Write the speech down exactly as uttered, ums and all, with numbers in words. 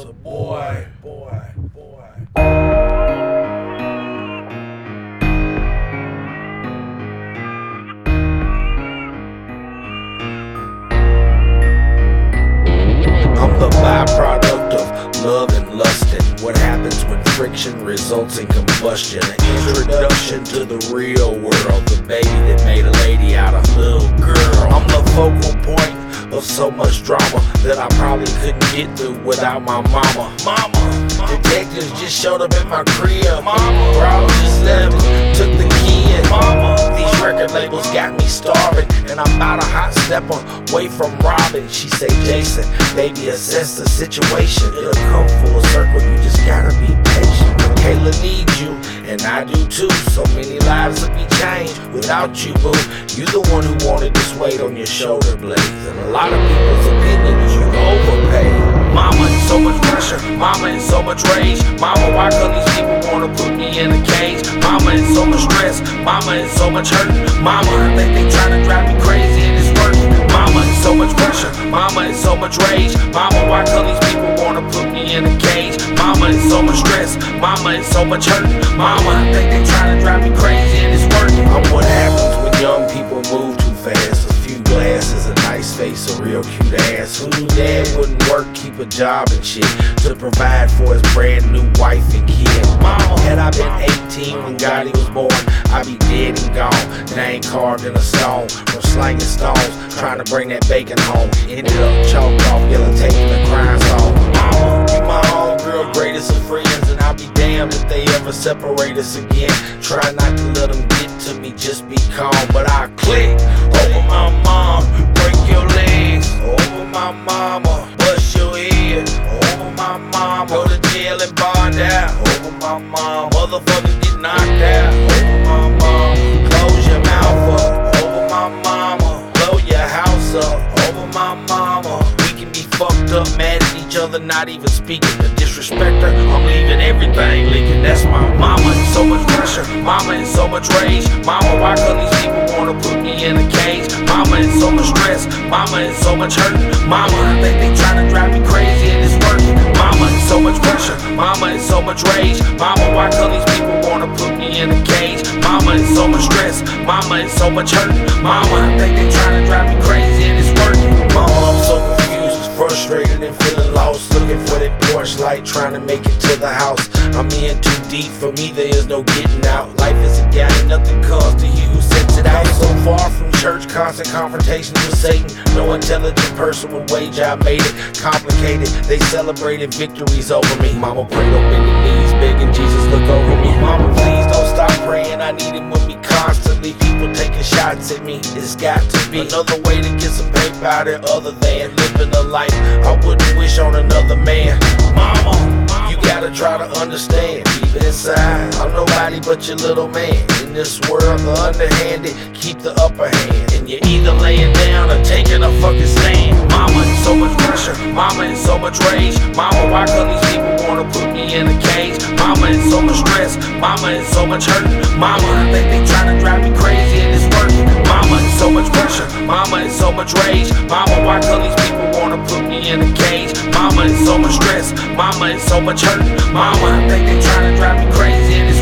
was a boy, boy, boy. I'm the byproduct of love and lust, and what happens when friction results in combustion. An introduction to the real world, the baby that made a lady out of little girl. I'm the focal point of so much drama that I probably couldn't get through without my mama. Mama, detectives just showed up at my crib. Mama, bro, just left, took the key and mama. These record labels got me starving, and I'm about a hot step away from robbing. She say, Jason, baby, assess the situation. It'll come full circle, you just gotta be patient. Kayla needs you, and I do too. So many lives will be changed without you, boo. You the one who wanted this weight on your shoulder blades, and a lot of people's opinion is you overpaid. Mama in so much pressure, mama in so much rage. Mama, why cause these people wanna put me in a cage? Mama in so much stress, mama in so much hurt. Mama, I think they tryna drive me crazy and it's working. Mama in so much pressure, mama in so much rage. Mama, why cause these people wanna put me in a cage? Mama in so much stress, mama in so much hurt. Mama, I think they tryna drive me crazy and it's working. I'm what happens when young people move too fast. A few glasses, a nice face, a real cute ass. Who knew dad wouldn't work, keep a job and shit to provide for his brand new wife and kid? Mama, had I been eighteen when Gotti was born, I'd be dead and gone, name carved in a stone. From slanging stones, trying to bring that bacon home. Ended up choked off, yelling, taking the crying song. Mama, you my homegirl, greatest of friends, and I'll be damned if they ever separate us again. Try not to let them get to me, just be calm. But I click over my mom, break your legs. Over my mama, bust your head. Over my mama, go to jail and bond out. Over my mom, motherfuckers get knocked out. Over my mom, close your mouth up. Over my mama, blow your house up. Over my mama, we can be fucked up, mad at each other, not even speaking. To disrespect her, I'm leaving everything leaking. That's my mama in so much pressure, mama in so much rage. Mama, why cause these people wanna put me in a cage? Mama in so much stress, mama in so much hurt. Mama, I think they tryna drive me crazy and it's working. Mama in so much pressure, mama in so much rage. Mama, why cause these people wanna put me in a cage? Mama in so much stress, mama in so much hurt. Mama, I think they tryna drive me crazy and it's working. Mama, I'm so confused, frustrated and feeling lost, looking for that porch light, trying to make it to the house. I'm in too deep, for me there is no getting out. Life is a game, nothing comes to you who sets it out. So far from church, constant confrontations with Satan. No intelligent person would wage I made it complicated. They celebrated victories over me. Mama prayed on many knees, begging Jesus look over me. Mama, please don't stop praying, I need him with me constantly. People taking shots at me, it's got to be another way to get some paper out there other than living a life I wouldn't wish on another man. Mama, you gotta try to understand, keep it inside. I'm nobody but your little man. In this world, the underhanded keep the upper hand, and you're either laying down or taking a fucking stand. Mama in so much pressure, mama in so much rage. Mama, why cause these people wanna put me in a cage? Mama in so much stress, mama in so much hurt. Mama, I think they tryna drive me crazy and it's working. Mama in so much pressure, mama in so much rage. Mama, why cause these people wanna put me in a cage? Mama in so much stress, mama in so much hurt. Mama, I think they tryna drive me crazy and it's